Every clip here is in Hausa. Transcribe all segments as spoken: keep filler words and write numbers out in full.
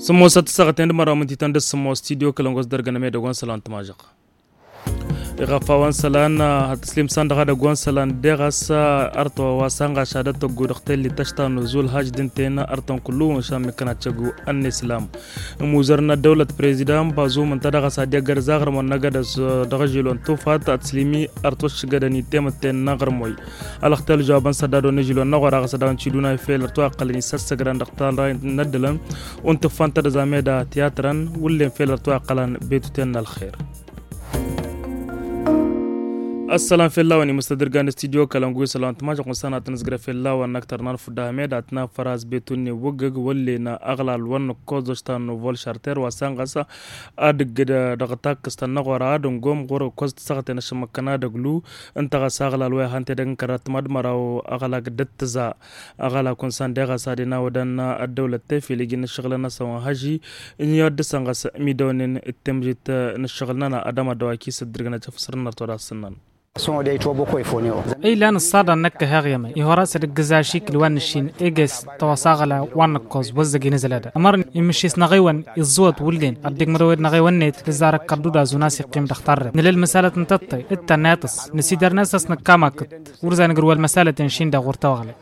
سمو ست ساعتين مرة من تيتان دس سمو استديو كلامغوز درجنا ميدا وان سلام تماجق إغفا وان سلان تسليم سان دغا دغوان سلان دغاس أرتو واسانغا شهادة غودختل لتشتا نزول هاج دنتين أرتون كلو شام كنا تشغو الإسلام موزرنا دولة بريزيدان بازو من تدغا ساديا غرزاغر من نغدس دغجلون توفات تسليمي أرتوش غدني تيمتين نغرموي الاختل جوابان سدادو نجلون نغرا سدان تشيدونا فيل ارتو اقلني سسغران دختال ندلن انت فانتا دزاميدا تياتران ولين فيل ارتو اقلن بيتوتن الخير. السلام في الله وني مستدرجان استديو كلامغوي سلام تماج قنصنا تنزغر في الله ونكتر نرف داميد اتنا فراز بيتوني وغغ ولينا اغلال ون كوزشتان فول شارتر وسانغسا ادغد دغتاك استنغورا دنغوم غور كوست سغتنا شمكنا دغلو انت غساغلال وي هانت دغن كرات مدمراو اغلا دتزا اغلا كونسان دغا سادنا ودنا الدوله في لجن شغلنا سوا هاجي ان يد سانغس ميدونن التمجيت نشغلنا ادم دواكي سدرغنا تفسرنا تورا سنن اي لان الصادة نك هاغيما يهراس الجزاشي كلوان الشين ايجس تواصاغلا وان كوز وزقي نزل هذا امر يمشيس نغيوان الزوت ولين اديك مرويد نغيوان نيت لزارك كردودا زوناسي قيم تختار نلل مسالة نتطي اتا ناتس نسيدر ناسس نكاما كت ورزا نقروا المسالة تنشين دا غورتاغلا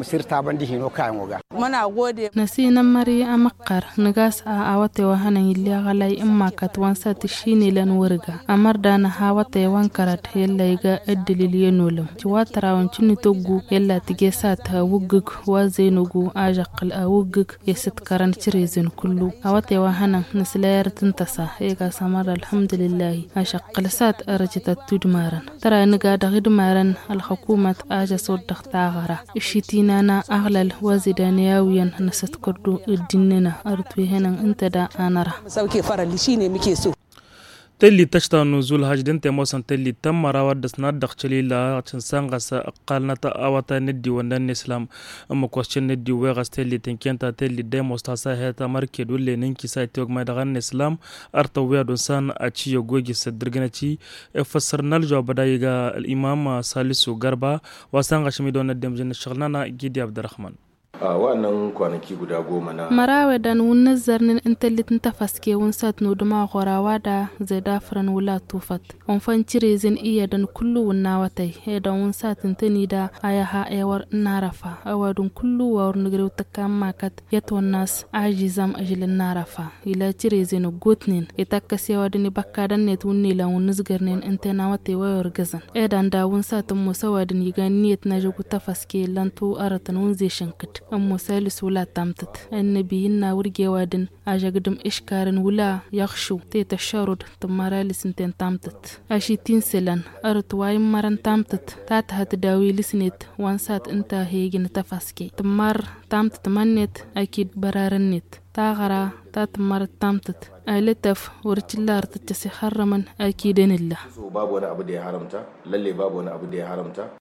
نسينا مري امقر نغاس اواتي وهنا يلي غلاي اما كت وانسا تشيني لان ورغا امر دانا هاواتي وانكرت هيلا الدليل ينولم تواترا وانشني توغو يلا تجسات وغغ وازينوغو اجق الاوغغ يست كران تريزن كله اواتي وهنا نسلاير تنتسا هيغا سمر الحمد لله اشق لسات ارجت تدمارن ترى نغا دغدمارن الحكومه اجا صد دختاغرا اشيتينانا اغلل وازيدانياوين نست كردو الديننا ارتوي هنا انت دا انرا سوكي فرالي شيني ميكي سو تلي تشتا نزول هاج دنت موسن تلي تم راود دسنا دخلي لا تنسانغس قالنا اوتا ندي وندن اسلام ام كوشن ندي وغاس تلي تنكنتا تلي ديموستاسا هتا ماركي دولي نينكي سايتوغ ما دغن اسلام ارتو دون سان اتشي يوغي سدرغنتي فسرنا الجواب دايغا الامام سالسو غربا وسانغ شميدون الدم جن شغلنا جدي عبد الرحمن a wannan kwanaki guda goma na marawa dan wannan zarnin intellitin tafaske wunsat no duma gorawa da zeda fran wula tufat on fan cire zin iya dan kullu wunna watai he dan wunsat tintini da ayaha ewar narafa awadun kullu war nugrew takam makat yatwannas ajizam ajilin narafa ila cire zin gotnin itakase wadini bakkadan net wunni la wunnusgarnin intena watai wayar gazan e dan da wunsat musawadin yiganiyet na jugu tafaske lantu aratan wunze shankit أم سالس ولا تامتت النبي إننا ورجوادن أجاقدم إشكارن ولا يخشو تيت الشارد تمارالي سنتين تامتت أشيتين سلان أرت وايم مران تامتت تاتها تداوي لسنت وانسات انتا هيجن تفاسكي تمار تامتت منت أكيد برارنت تاغرا تاتمار تامتت ألتف ورجلار تتسي حرمن أكيدن الله باب وانا أبو دي حرمتا للي باب وانا أبو دي حرمتا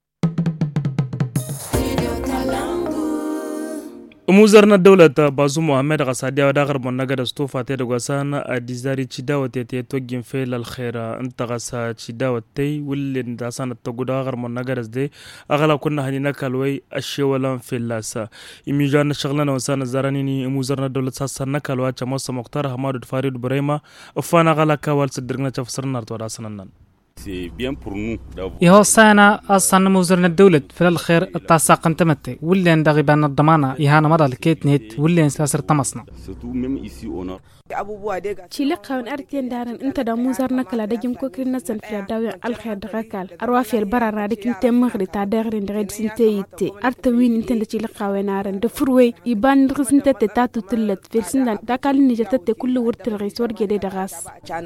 موزرنا الدولة بازو محمد غسادي وداغر منغد استوفا تي دغسان ديزاري تشداوتي تي توجين فيل الخير انت غسا تشداوتي واللي داسان تغداغر منغد دي اغلا كنا هنينا كالوي اشيولان في اللاسا يميجان شغلنا وسان زرانيني موزرنا الدولة ساسنا كالوا تشمس مختار حماد فريد بريما افانا غلا كوال صدرنا تفسرنا وراسنن يهو سانا أصلا موزرنا الدولة في الخير التاساق انتمتي واللي اندغي بان الضمانة يهانا مرة الكيت نيت واللي ساسر تمصنا تشيلقاون أرتين دارن أنت دا موزرنا كلا دجم كوكرين نسن في الداوية الخير دغاكال أروافي البرا رادك انت مغري تادغرين دغيد سنتيتي أرتوين انت دا تشيلقاون آرن دفروي يبان نغس انت تتاتو تلت في السندان داكال نجتت كل ورت الغيس ورقي دي دغاس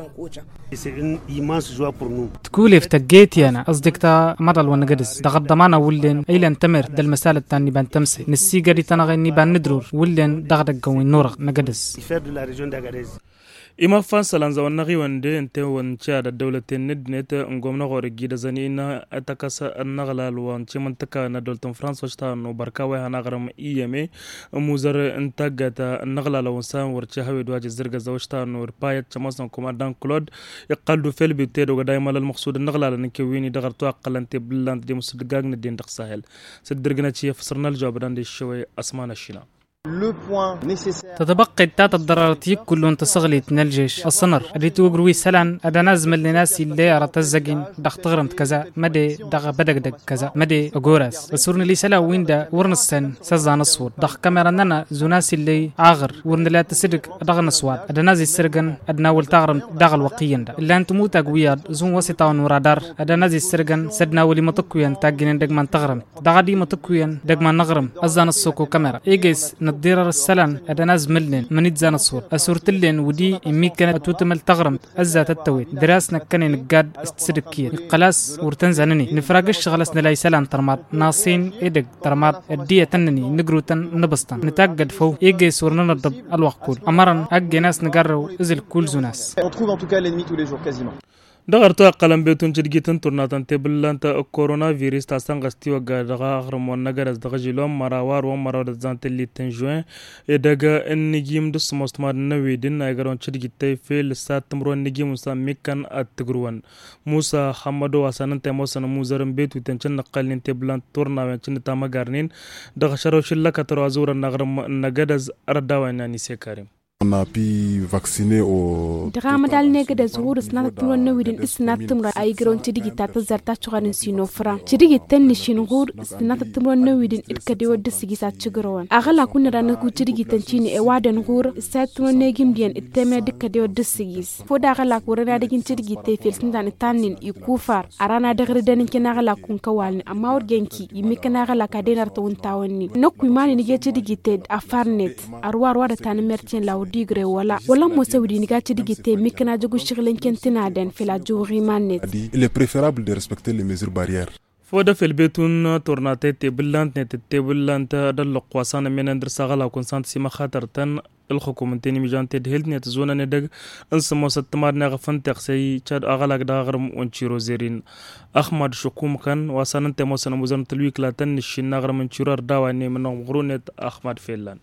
تقولي فتقيتي أنا أصدق تا مرة الونقدس دغد ضمانة ولين أيلان تمر دا المسالة تاني بان تمسي نسي قري تنغي نبان ندرور ولين دغدق قوين نورغ نقدس إما فانس لانزا ونغي وندي انتي ونشاد الدولة الندنت انقومنا غوري دا زنينا اتكاس النغلال وانشي منطقة ندولة فرانس وشتان وبركاوي هنغرم إيامي موزر انتاقات النغلال وانسان ورشي هاوي دواجي زرقا زوشتان ورباية شماسنا كوماندان كلود يقالدو فيل بيوتيدو قدايما للمقصود النغلال نكويني دغرتو اقلانتي بلاند دي مصدقاق ندين دق ساهل سدرقنا تشي فصرنا الجواب دان دي الشوي اسمان الشنا تتبقى التات الضرارتي كلهم تسغليت من الجيش الصنر اللي توقروي سلان أدا نازم اللي ناسي اللي رتزقين دخ تغرمت كذا مدي دغ بدق دق كذا مدي أجورس السورن اللي سلا وين دا ورنسن سزا نصور دخ كاميرا ننا زوناسي اللي عاغر ورن لا تسرق دغ نسوات أدا نازي السرقن أدنا والتغرم دغ الوقيين دا اللي أنت موتا قوياد زون وسطا ونورادار أدا نازي السرقن سدنا ولي متقويان تاجين دق من تغرم دغ دي متقويان دق من نغرم أزان السوكو كاميرا إيجيس ندير السلان أدناز ملن منيت زان الصور أسورتلين ودي إميك كانت توتمل تغرمت أزات التويت دراسنا كان نقاد استسدكية قلاس ورتنزانني نفراقش شغلسنا لاي سلان ترمات ناصين إدق ترمات الدية تنني نقروتن نبستان نتاقد فو إيجي سورنا نضب الوقول أمرا أجي ناس نقروا إزل كل زوناس دغرتو قلم بيتون جدجيتن تورناتن تبلانتا كورونا فيروس تاسان غستي وغا دغا غرم ونغرز دغا جيلوم مراوار ومراود زانت لي تنجوين ادغا انجيم دس مستمر نويدن اغرون جدجيتي فيل ساتمرو نجيم ساميكن اتغروان موسى حمدو وسنن تموسن موزرن بيتو تنچن نقلن تبلان تورنا وچن تاما غارنين دغا شروش لكتر ازور نغرم نغدز ارداوان نيسي كريم On a pu vacciner au drama dal nega da zuhur snat tuno no widin isnat tumra ay gron tidigi ta zarta chugan sino fra tidigi tan ni shin gur snat tumro no widin it kadi wad sigi sa chigron agala kun ran ku tidigi tan chini e wadan gur sat tuno negim bien iteme dik kadi wad sigi fo da gala ku rana digin tidigi te fel sindan tanin i kufar arana da gre dan kina gala kun kawalni amma wor genki yimi kana gala ka denar to untawni nokku mani ni ge tidigi te afarnet arwar wada tan mertien law digre wala wala mo sawdi ni gati digite mikna jogu shiglen kentina den fila juri manet il est préférable de respecter les mesures barrières فودا في البيتون تورناتي تبلانت نت تبلانت دل قواسان من اندر سغلا كونسانت سيما خاطرتن الحكومه تني ميجان تدهلت نت زونا ندغ انس مو ستمار نغفن تخسي تشاد اغلاق داغرم اونچيرو زيرين احمد شكوم كان واسانت موسن مزن تلويك لاتن نشي نغرم انچيرو داواني من غرونت احمد فيلان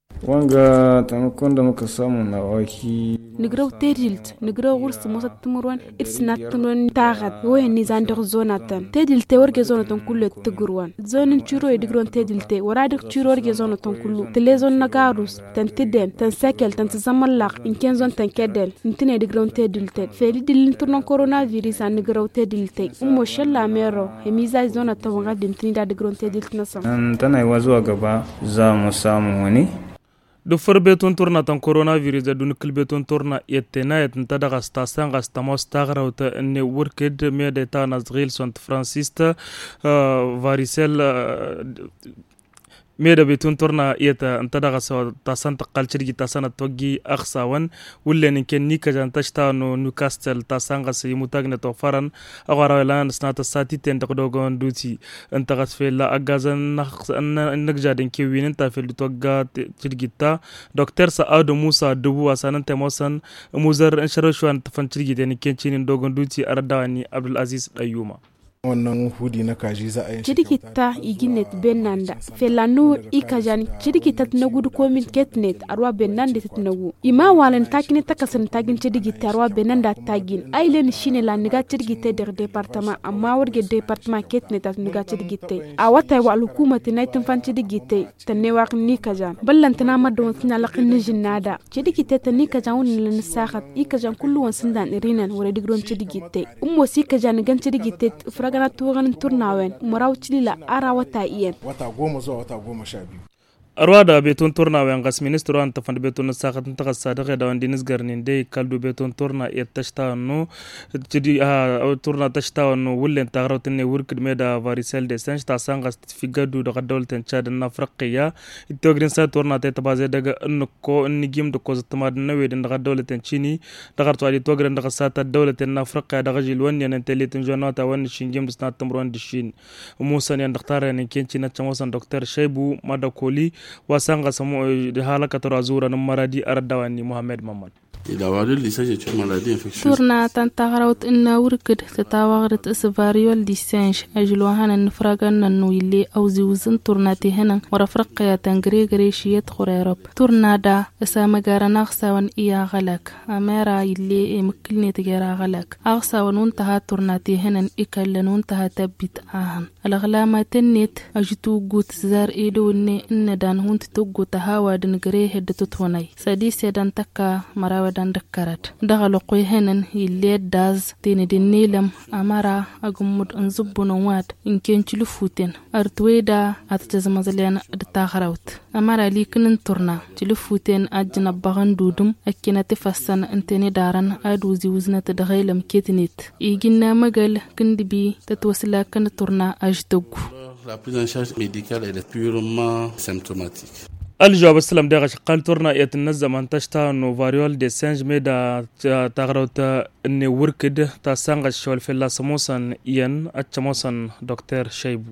wanga tamakon da muka samu na waki nigraw tedilt nigraw wurs mosat tumurwan itsnat tumron tagat woy ni zandor zonatan tedilte warge zonatan kullu tugurwan zonin chiro edigron tedilte waradik chiro warge zonatan kullu telezon nagarus tan tiden tan sekel tan zamallaq inken zon tan kedel intine edigron tedilte feli dilin turnon coronavirus an nigraw tedilte ummo shalla mero hemiza zonatan wanga dimtinda edigron tedilte nasam tana wazo gaba za mu samu wani do forbeton torna tan coronavirus da dun kilbeton torna yetena yet ntada gasta san gasta mostagra uta ne worked me de ta nazgil sont franciste varicel ميدا بيتون تورنا يتا انتدغ سو تاسان تقالچرغي تاسان توغي اخساون ولن كن نيكا جان تشتانو نيوكاستل تاسان غس يموتاغن توفرن اغوارلان سنات ساتي تن تقدوغون دوتي انتغس في لا اغازن نخ ان نجادن كيوين انت في توغا تشرغيتا دكتور سعد موسى دبو وسان تموسن موزر انشرشوان تفنچرغي دن كنچين دوغون دوتي ارداني عبد العزيز ايوما wannan hudi na kaji za a yi chidikita iginet benanda felanu ikajan chidikita tnagudu komin ketnet arwa benanda tnagu ima walan takine takasan tagin chidikita arwa benanda tagin ailen shine la niga chidikita der departement amma warge departement ketnet at niga chidikita awata wa hukumati naitin fan chidikita tanne wa nikajan ballan tana madon tana laqin jinnada chidikita tanikajan won saxat ikajan kullu won sindan irinan wala digron chidikita ummo sikajan gan chidikita gana tugan turnawen marawci la ara wata iyen wata goma zuwa wata goma sha biyu arwada beton torna wen gas ministro anta fand beton saxat ntaxa sadaxe da wandinis garnin de kaldu beton torna yetashta no tidi a torna tashta no wulen tagrotne wurkid meda varicel de sanj ta sangas figadu da gadolten chad na fraqiya itogrin sa torna te tabaze daga nko nigim de kozatmad na wedin da gadolten chini da garto ali togren da sata dawlaten na fraqiya da gajil wan yan teletin jonata wan shingim de snat tamron de shin musa ne ndaktare ne kenchi na chamosan docteur shaibu madakoli wasanga samu de halaka to azura no maradi ardawani Mohamed Mamad تورنا تنتغروت إنا وركد تتاوغرت إسفاريول دي سانش أجلوهانا نفرقنا نويلي أو زيوزن تورنا تهنا ورفرقيا تنغري غريشيات خريروب تورنا دا إسا مغارنا أغساوان إيا غلق أميرا يلي مكلني تغيرا غلق أغساوان ونتها تورنا تهنا إكالن ونتها تبت آهن الأغلامة تنيت أجتو قوت زار إيدو إني إن دان هونت توقو تهاوا دنغري هدتو توني ساديس يدان تكا مراودا دكرت دغلو قوي هنن يلي داز تيني دي نيلم أمارا أغمود أنزبو نواد إنكين تلفوتين أرتويدا أتتزمزلين دتاغروت أمارا ليكنن تورنا تلفوتين أجنا بغن دودم أكينا تفسن انتيني دارن أدوزي وزنة دغيلم كيتنيت إيجينا مغل كندبي تتوسلا كن تورنا أجدوغو. La prise en charge médicale elle est purement symptomatique. الجواب السلام داغش قال تورنا يتنظم ان تشتا نو فاريول دي سانج ميدا تاغروت اني وركد تا سانغ شول في لاسموسن ين اتشموسن دكتور شيبو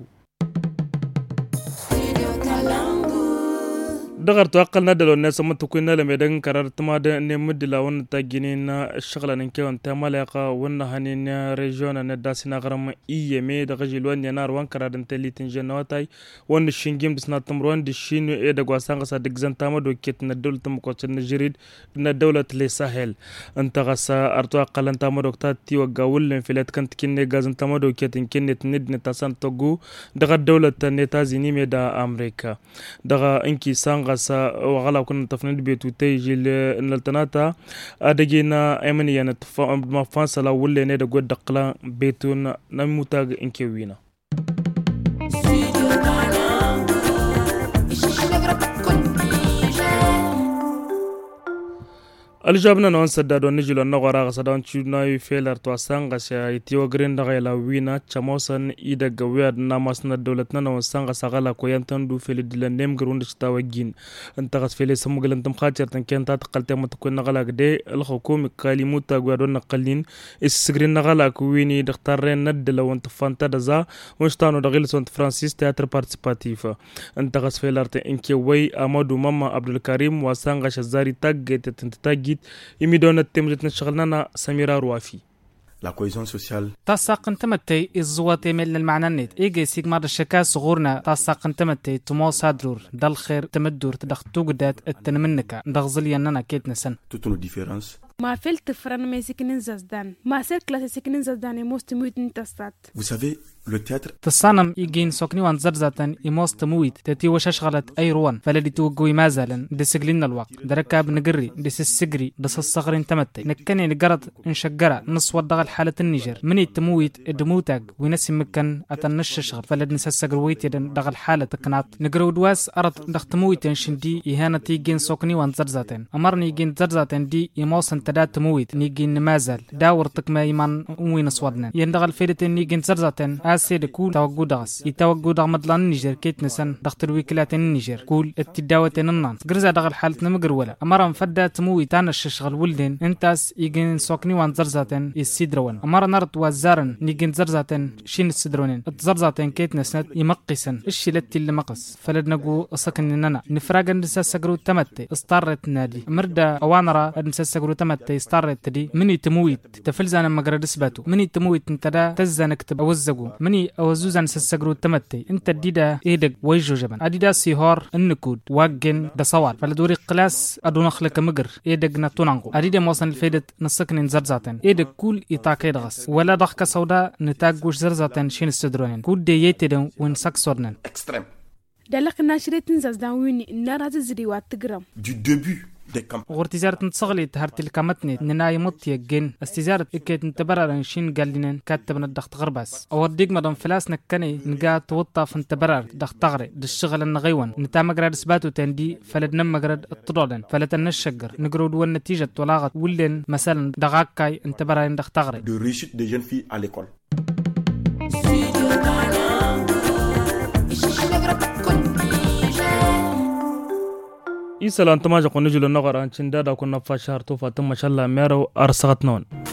دغرت أقل ندلو الناس ما تكون لما يدعن قرار تماد نمد لون تجينينا الشغل نكى ونتمالقة ونهنينا رجونا نداسنا غرام إيه مي دغجلوان ينار وان قرار نتلي تنجنواتاي ون الشينجيم بسنا تمرون دشين إيه دقواسان قصاد دقزن تامد وكيت ندول تمقوت النجريد ندولة لساهل أنت قصا أرتو أقل أنت مدوكتات تيو قاول في لات كنت كني غازن تامد وكيت كنت ند نتاسان توجو دغ الدولة نتازيني ميدا أمريكا دغ إنكي سانغ وغلا كنا تفند بيتو تيجي للتناتا أدجينا أمني أنا تف ما فانس لا ولا نيدا قد دقلا بيتون نموتاج إنكوينا الجابنا نون سدادو نجلو نغورا غسدان تشوناي فيلر تواسان غشا يتيو غرين دغيلا وينا تشاموسن ايدا غوياد ناماسنا دولتنا نون سانغا ساغالا كويانتن دو فيل ديلا نيم غروند شتاوجين انت غس فيلي سمغلنتم خاطرتن كنتا تقلت متكون نغلا غدي الحكومه كاليموتا غوادو نقلين اسغرين نغلا كويني دختارين ندلا وانت فانتا دزا وشتانو دغيل سونت فرانسيس تياتر بارتيسيباتيف انت غس فيلرت انكي وي امادو ماما عبد الكريم وسانغا شزاري تاغيت تنتاغيت يميدون التمجد نشغلنا سميرة روافي. La cohésion sociale. تاساق انتمتي الزواتي من المعنى النت إيجي سيجمار الشكا صغورنا تاساق انتمتي تمو سادرور دال خير تمدور تدختو قدات التنمنكا دغزلي أننا كيت نسن. Toutes nos différences. ما فلت فرن ما سكنين زازدان ما سير كلاس سكنين زازدان يموست مويت نتستات. Vous savez le théâtre. تصانم يجين سكني وان زرزاتن يموست مويت تتي وش غلط أي روان فلدي توجوي مازالن دسجلنا الوقت دركاب نجري دس السجري دس الصغر انتمتي نكني نجرد انشجرة نص وضغ الحالة النيجر من التمويت الدموتاج ونسي مكان أتنش شغل فلد نسى السجرويت يدن دغ الحالة تكنات نجرو دواس أرد دختمويت انشندي إهانة يجين سكني وان زرزاتن أمرني يجين زرزاتن دي يموسن تدات تمويت نيجين مازال داورتك ما يمان وين صودنا يندغل فيدتن نيجين زرزاتن أسيد كول توجود دغس يتوجود مدلان النيجر كيت نسن دختر وكالات النيجر كول التداوة النان جرزا دغل حالة نمجر ولا أمرهم فدا تمويت أنا الشغل ولدين انتاس يجين سكني وان زرزاتن السيدرون أمر نرد وزارن نيجين زرزاتن شين السيدرونين الزرزاتن كيت نسنت يمقسن الشلت اللي مقص فلد نجو سكن إننا نفرق نسا سجرو تمتي استارت نادي مردا أوانرا نسا سجرو تمتي استارت تدي مني تمويت تفلزان مجرد سباتو مني تمويت انتدا تزان كتب أوزجو مني أوزوزان نسا سجرو تمتي انت ديدا إيدك ويجو جبن أديدا سيهار النكود واجن ده صوال فلدوري قلاس أدو نخلك مجر إيدك نتونانغو أديدا موصل الفيدة نسكن زرزاتن إيدك كول يتاكي دغس ولا ضحكة سوداء نتاجوش زرزاتن شين السدرونين كود دي يتدن ونسك صورنن Extrême. دلق ناشرت نزازدان ويني النار هذا زريوات تجرم. Du début des campagnes. غورتزارة نتصغلي تهرت الكامتني نناي مطية جن استزارة إكيد نتبرر شين قالين كاتبنا الضغط غرباس أو الديك مدام فلاس نكني نجا توطى في نتبرر ضغط غري دالشغل النغيون نتا مجرد سباتو تندي فلدنا مجرد الطرودن فلتنا الشجر نجرود والنتيجة طلاقة ولين مثلا دغاكاي نتبرر ضغط غري. De réussite des jeunes filles à l'école. إيسال أنت ما جاكون نجلو نغران شندادا كنا فاشار توفا تم شاء الله ميرو أرسغت نون